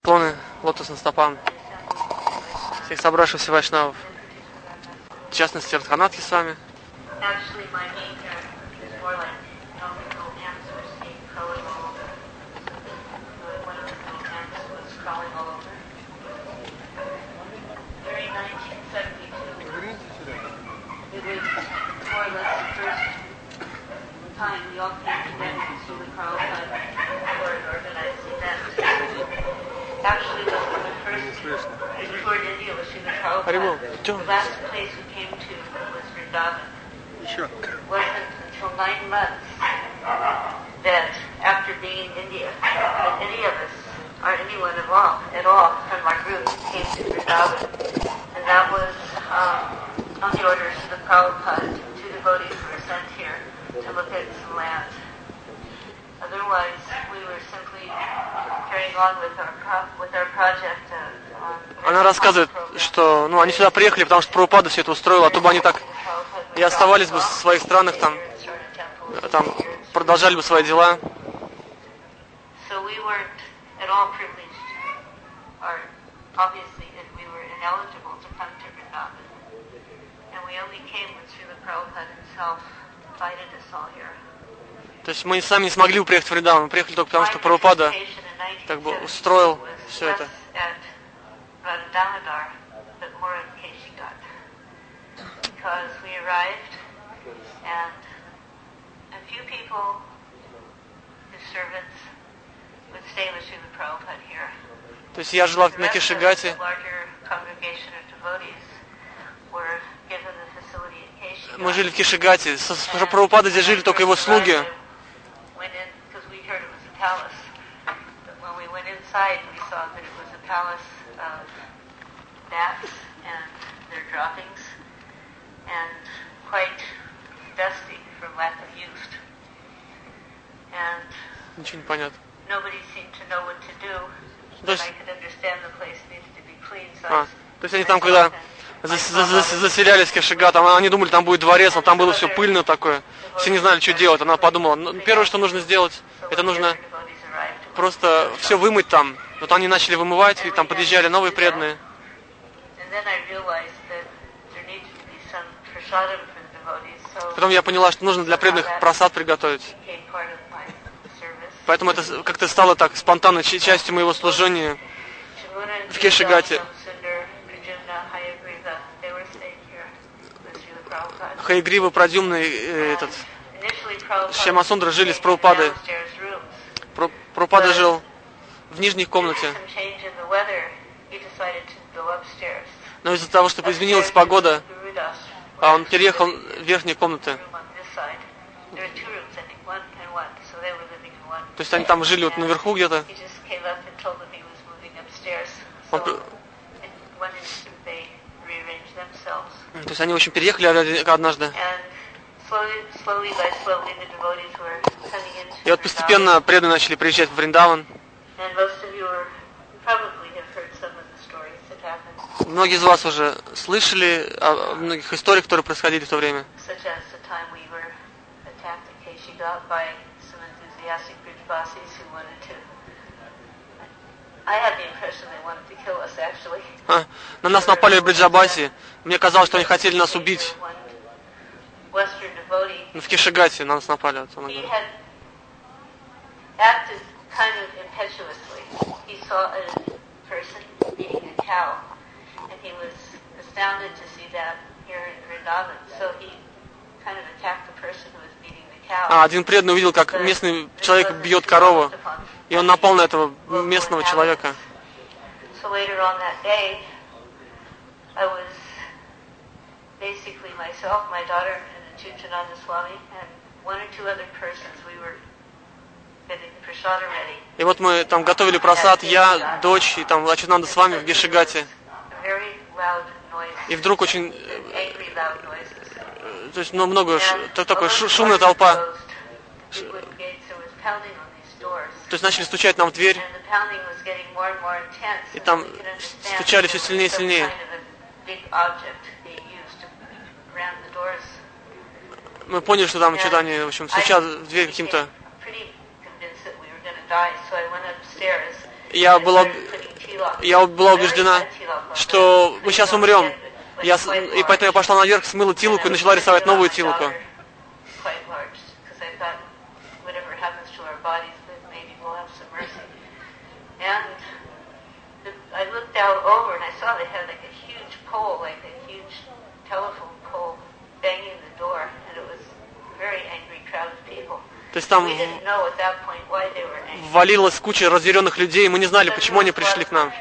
Поклоны лотосным стопам всех собравшихся вайшнавов. В частности, Радханатхи с вами. The last place we came to was Vrindavan. Sure. It wasn't until 9 months that after being in India, that any of us, or anyone at all from our group came to Vrindavan. And that was on the orders of the Prabhupada. 2 devotees were sent here to look at some land. Otherwise, we were simply carrying on with our project. Она рассказывает, что они сюда приехали, потому что Прабхупада все это устроил, а то бы они так и оставались бы в своих странах, там продолжали бы свои дела. То есть мы сами не смогли бы приехать в Вриндаван, мы приехали только потому, что Прабхупада как бы устроил все это. Damodar that Mora and Keshi got, because we arrived and a few people, his servants, would stay with Srila Prabhupada here. То есть я жила на Кешигате. Мы жили в Кешигате. С Прабхупадой здесь жили только его слуги. Bats and their droppings, and quite dusty from lack of use. And ничего не понятно. Nobody seemed to know what to do. But I could understand the place needed to be clean. То есть они там, когда заселялись в Кешигат, они думали, там будет дворец, но там было все пыльно такое. Все не знали, что делать. Она подумала, первое, что нужно сделать, это нужно просто все вымыть там. Вот они начали вымывать, и там подъезжали новые преданные. Потом я поняла, что нужно для преданных просад приготовить. Поэтому это как-то стало так спонтанной частью моего служения в Кешигате. Хаягрива, Прадюмна и Шьямасундра жили с Прабхупадой. Прабхупада жил в нижней комнате. Но из-за того, что изменилась погода, он переехал в верхние комнаты. То есть они там жили вот наверху где-то. То есть они, в общем, переехали однажды. И вот постепенно преданные начали приезжать в Вриндаван. Многие из вас уже слышали о многих историях, которые происходили в то время. На нас напали в Бриджабасе. Мне казалось, что они хотели нас убить. В Кешигате на нас напали. Один преданный увидел, как местный человек бьет корову, и он напал на этого местного человека. И вот мы там готовили прасад, я, дочь и там Ачутананда с вами в Кешигате. И вдруг очень, то есть много, такая шумная толпа. То есть начали стучать нам в дверь. И там стучали все сильнее и сильнее. Мы поняли, что там что-то они, в общем, стучат в дверь каким-то. Я была я была убеждена, что мы сейчас умрем. И поэтому я пошла наверх, смыла тилку и начала рисовать новую тилку. То есть там ввалилась куча разъяренных людей, и мы не знали, почему они пришли к нам.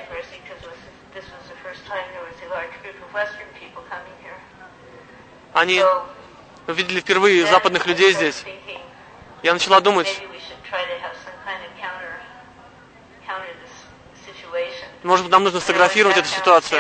Они видели впервые западных людей здесь. Я начала думать, может быть, нам нужно сфотографировать эту ситуацию.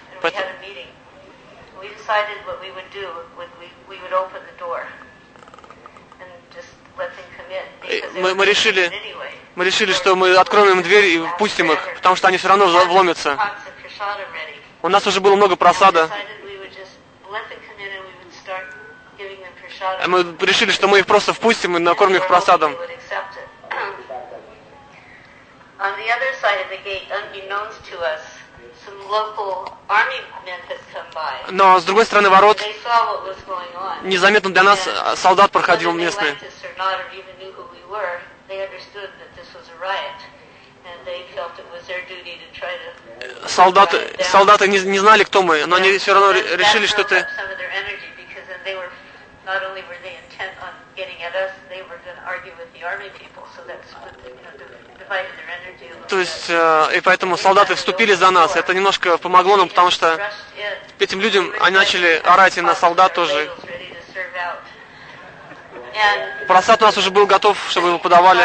Мы решили, что мы откроем им дверь и впустим их, потому что они все равно вломятся. У нас уже было много просада. Мы решили, что мы их просто впустим и накормим их просадом. Но с другой стороны ворот, незаметно для нас, солдат проходил местный. Солдаты не знали, кто мы, но они все равно решили, что это... То есть, и поэтому солдаты вступили за нас. Это немножко помогло нам, потому что этим людям они начали орать и на солдат тоже. Просад у нас уже был готов, чтобы его подавали.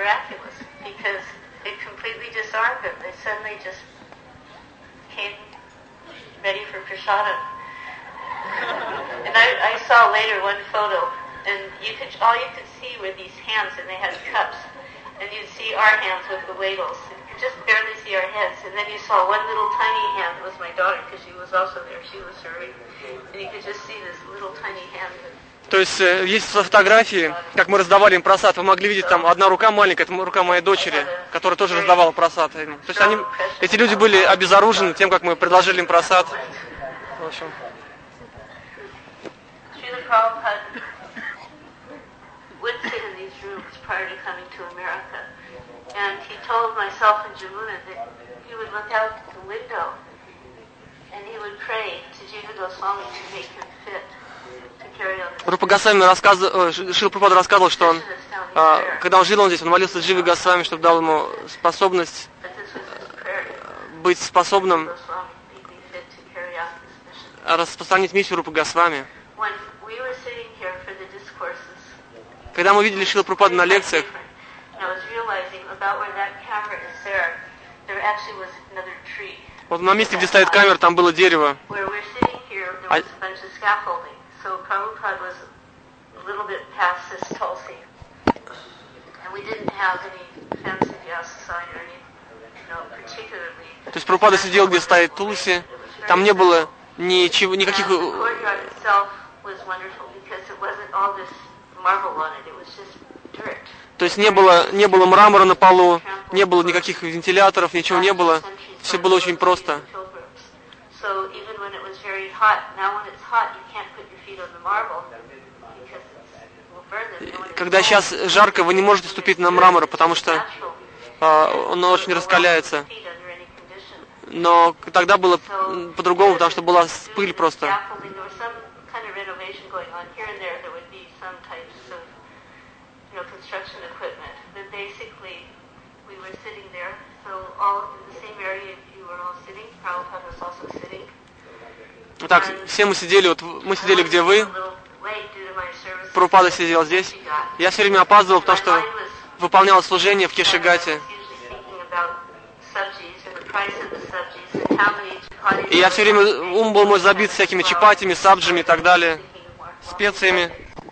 And I saw later one photo, and all you could see were these hands, and they had cups, and you'd see our hands with the ladles. You could just barely see our heads, and then you saw one little tiny hand. It was my daughter, because she was also there. She was serving, and you could just see this little tiny hand. То есть есть фотографии, как мы раздавали им просад. Вы могли видеть, там одна рука маленькая, это рука моей дочери, которая тоже раздавала просад. То есть эти люди были обезоружены тем, как мы предложили им просад. В общем. Prabhupada would sit in these rooms prior to coming to America, and he told myself and Jamuna that he would look out the window and he would pray to Jiva Goswami to make him fit to carry on the... Рупа Госвами Шрила Прабхупада рассказывал, что он, когда он жил здесь, он молился Дживе Госвами, чтобы дал ему способность быть способным распространить миссию Рупы Госвами. Когда мы видели Шрилу Прабхупаду на лекциях, вот на месте, где стоит камера, там было дерево. То есть Прабхупада сидел, где стоит Тулси, там не было никаких... То есть не было мрамора на полу, не было никаких вентиляторов, ничего не было. Все было очень просто. Когда сейчас жарко, вы не можете ступить на мрамор, потому что он очень раскаляется. Но тогда было по-другому, потому что была пыль просто. Так, все мы сидели где вы. Прабхупада сидел здесь. Я все время опаздывал, потому что выполнял служение в Кешигате. И я все время, ум был мой забит всякими чапатями, сабджами и так далее, специями.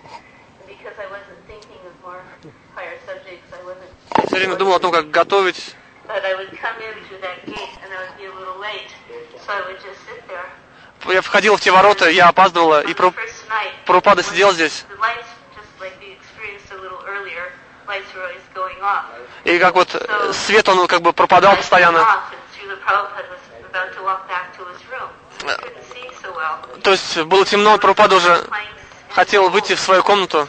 Я все время думал о том, как готовить. Я входил в те ворота, я опаздывала, и Прабхупада сидел здесь. И как вот свет, он как бы пропадал постоянно. То есть было темно, Прабхупада уже хотел выйти в свою комнату.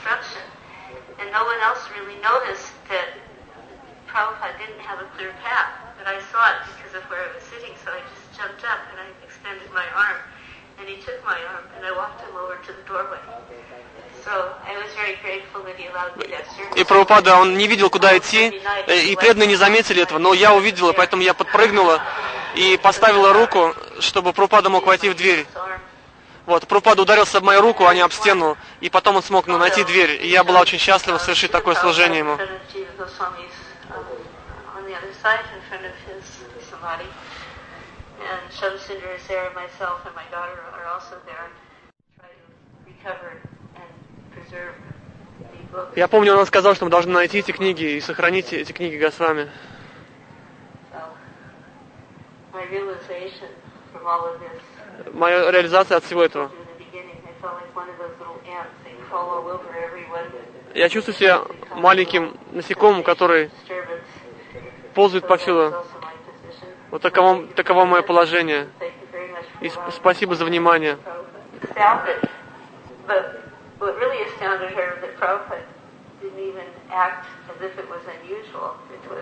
И Прабхупада, он не видел, куда идти, и преданные не заметили этого, но я увидела, поэтому я подпрыгнула и поставила руку, чтобы Прабхупада мог войти в дверь. Вот, Прабхупада ударился об мою руку, а не об стену, и потом он смог найти дверь, и я была очень счастлива совершить такое служение ему. Я помню, он сказал, что мы должны найти эти книги и сохранить эти книги Госвами. Моя реализация от всего этого. Я чувствую себя маленьким насекомым, который ползает повсюду. Вот таково мое положение. И спасибо за внимание. What really astounded her that Prabhupada didn't even act as if it was unusual.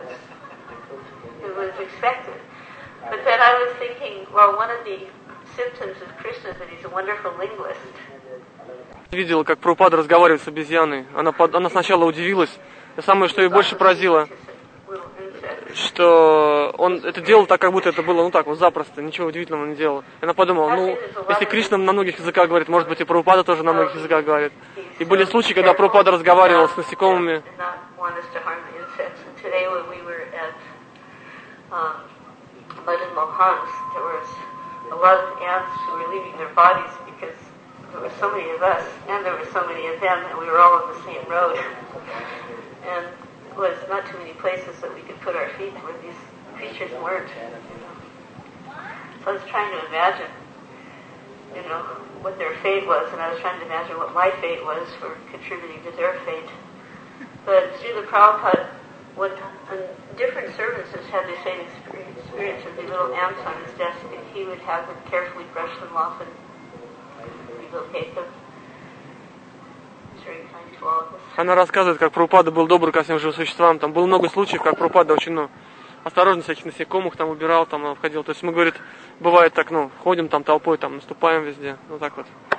It was expected. But then I was thinking, well, one of the symptoms of Krishna is that he's a wonderful linguist. Видела, как Прабхупада разговаривает с обезьяной. Она сначала удивилась. И самое, что ее больше поразило, что он это делал так, как будто это было, так вот запросто, ничего удивительного не делал. И она подумала, если Кришна на многих языках говорит, может быть и Прабхупада тоже на многих языках говорит. И были случаи, когда Прабхупада разговаривал с насекомыми. Was not too many places that we could put our feet where these creatures weren't. So I was trying to imagine, what their fate was, and I was trying to imagine what my fate was for contributing to their fate. But Srila Prabhupada, different servants had the same experience of the little ants on his desk, and he would have them carefully brush them off and relocate them. Она рассказывает, как Прабхупада был добр ко всем живым существам. Там было много случаев, как Прабхупада очень осторожно всяких насекомых там убирал, там обходил. То есть мы, говорит, бывает так, ходим там толпой, там наступаем везде. Вот так вот.